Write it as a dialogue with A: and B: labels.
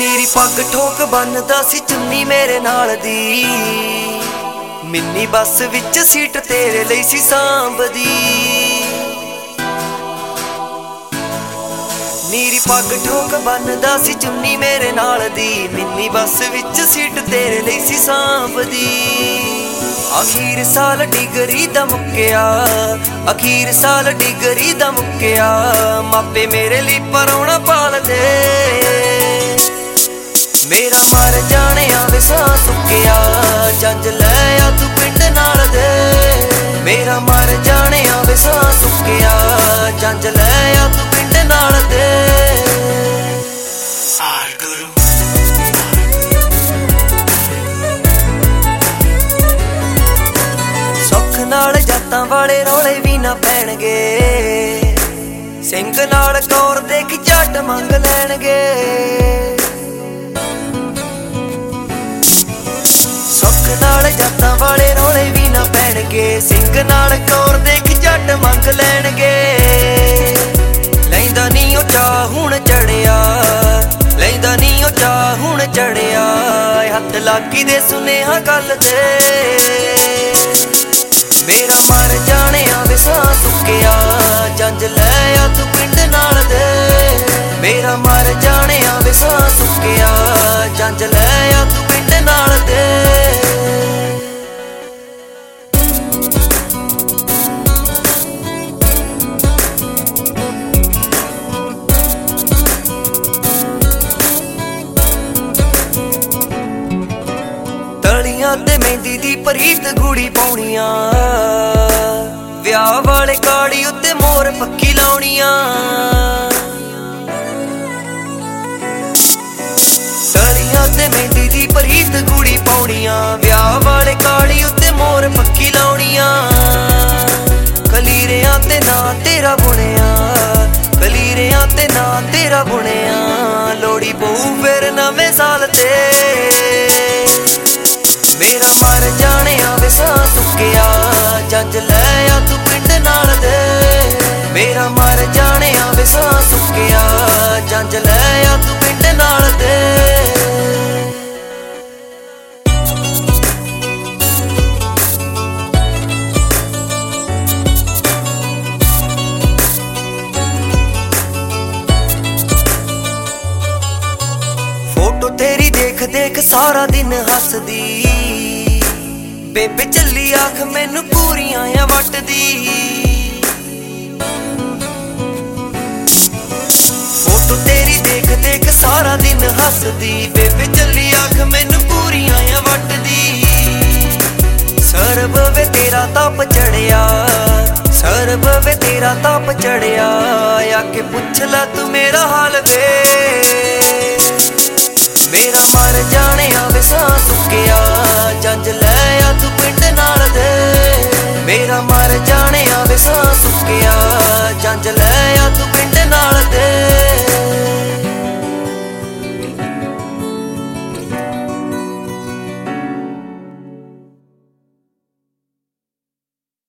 A: ਨੀਰੀ ਪੱਗ ਠੋਕ ਬੰਨਦਾ ਸੀ ਚੁੰਨੀ ਮੇਰੇ ਨਾਲ ਦੀ, ਮਿੰਨੀ ਬੱਸ ਵਿੱਚ ਸੀਟ ਤੇਰੇ ਲਈ ਸੀ ਸਾਂਭਦੀ। ਨੀਰੀ ਪੱਗ ਠੋਕ ਬੰਨਦਾ ਸੀ ਚੁੰਨੀ ਮੇਰੇ ਨਾਲ ਦੀ, ਮਿੰਨੀ ਬੱਸ ਵਿੱਚ ਸੀਟ ਤੇਰੇ ਲਈ ਸੀ ਸਾਂਭਦੀ। ਅਖੀਰ ਸਾਲ ਡਿਗਰੀ ਦਾ ਮੁੱਕਿਆ, ਅਖੀਰ ਸਾਲ ਡਿਗਰੀ ਦਾ ਮੁੱਕਿਆ, ਮਾਪੇ ਮੇਰੇ ਲਈ ਪਰਾਉਣਾ ਪਾਲਦੇ। ਮੇਰਾ ਮਰ ਜਾਣਿਆ ਵੇ ਸਾਹ ਸੁੱਕਿਆ, ਜੰਜ ਲੈ ਆ ਤੂੰ ਪਿੰਡ ਨਾਲ ਦੇ। ਮੇਰਾ ਮਰ ਜਾਣਿਆ ਵੇ ਸਾਹ ਸੁੱਕਿਆ, ਜੰਜ ਲੈ ਆ ਤੂੰ ਪਿੰਡ ਨਾਲ ਦੇ। ਸੁੱਖ ਨਾਲ ਜਾਤਾਂ ਵਾਲੇ ਰੌਲੇ ਵੀ ਨਾ ਪੈਣਗੇ, ਸਿੰਘ ਨਾਲ ਕੌਰ ਦੇਖ ਝੱਟ ਮੰਗ ਲੈਣਗੇ। ਸੁੱਖ ਨਾਲ ਜਾਤਾਂ ਵਾਲੇ ਰੌਲੇ ਵੀ ਨਾ ਪੈਣਗੇ, ਸਿੰਘ ਨਾਲ ਕੌਰ ਦੇਖ ਝੱਟ ਮੰਗ ਲੈਣਗੇ। ਲੈਂਦਾ ਨੀ ਉਹ ਚਾਹ ਹੁਣ ਚੜਿਆ, ਲੈਂਦਾ ਨੀ ਉਹ ਚਾਹ ਹੁਣ ਚੜਿਆ, ਹੱਥ ਲਾਗੀ ਦੇ ਸੁਨੇਹਾ ਗੱਲ ਦੇ। ਮੇਰਾ ਮਰ ਜਾਣਿਆ ਵੇ ਸਾਹ ਸੁੱਕਿਆ, ਜੰਜ ਲੈ ਆ ਤੂੰ ਪਿੰਡ ਨਾਲ ਦੇ। ਮੇਰਾ ਮਰ ਜਾਣਿਆ ਵੇ ਸਾਹ ਸੁੱਕਿਆ, ਜੰਜ ਲੈ ਆ ਤੂੰ ਪਿੰਡ ਨਾਲ ਦੇ। ਤਲੀਆਂ ਤੇ ਮਹਿੰਦੀ ਦੀ ਪ੍ਰੀਤ ਗੂੜੀ ਪਾਉਣੀਆਂ, ਵਿਆਹ ਵਾਲੇ ਕਾੜੀ ਉੱਤੇ ਮੋਰ ਪੱਕੀ ਲਾਉਣੀਆਂ। ਤਲੀਆਂ ਤੇ ਮਹਿੰਦੀ ਦੀ ਪ੍ਰੀਤ ਗੂੜੀ ਪਾਉਣੀਆਂ, ਵਿਆਹ ਵਾਲੇ ਕਾੜੀ ਉੱਤੇ ਮੋਰ ਪੱਕੀ ਲਾਉਣੀਆਂ। ਕਲੀਰਿਆਂ ਤੇ ਨਾਂ ਤੇਰਾ ਬੁਣਿਆ, ਕਲੀਰਿਆਂ ਤੇ ਨਾਂ ਤੇਰਾ ਬੁਣਿਆ, ਲੋੜੀ ਪਊ ਫਿਰ ਨਵੇਂ ਸਾਲ ਤੇ। ਮੇਰਾ ਮਰ ਜਾਣਿਆ ਵੇ ਸਾਹ ਸੁੱਕਿਆ, ਜੰਜ ਲੈ ਆ ਤੂੰ ਪਿੰਡ ਨਾਲ ਦੇ। ਮੇਰਾ ਮਰ ਜਾਣਿਆ ਵੇ ਸਾਹ ਸੁੱਕਿਆ, ਜੰਜ ਲੈ ਆ ਤੂੰ ਪਿੰਡ ਨਾਲ ਦੇ। ਫੋਟੋ ਤੇਰੀ ਦੇਖ ਦੇਖ ਸਾਰਾ ਦਿਨ ਹੱਸਦੀ, ਬੇਬੇ ਚੱਲੀ ਆਖ ਮੈਨੂੰ ਪੂਰੀਆਂ ਆ ਵੱਟਦੀ। ਫੋਟੋ ਤੇਰੀ ਦੇਖ ਦੇਖ ਸਾਰਾ ਦਿਨ ਹੱਸਦੀ, ਬੇਬੇ ਚੱਲੀ ਆਖ ਮੈਨੂੰ ਪੂਰੀਆਂ ਆ ਵੱਟਦੀ। ਸਰਬ ਵੇ ਤੇਰਾ ਤਾਪ ਚੜਿਆ, ਸਰਬ ਵੇ ਤੇਰਾ ਤਾਪ ਚੜਿਆ, ਆ ਕੇ ਪੁੱਛ ਲੈ ਤੂੰ ਮੇਰਾ ਹਾਲ ਵੇ। ਮੇਰਾ ਮਰ ਜਾਣਿਆ ਵੇ ਸਾਹ ਸੁੱਕਿਆ, ਜੰਜ ਲੈ ਆ ਤੂੰ ਪਿੰਡ ਨਾਲ ਦੇ। ਮੇਰਾ ਮਰ ਜਾ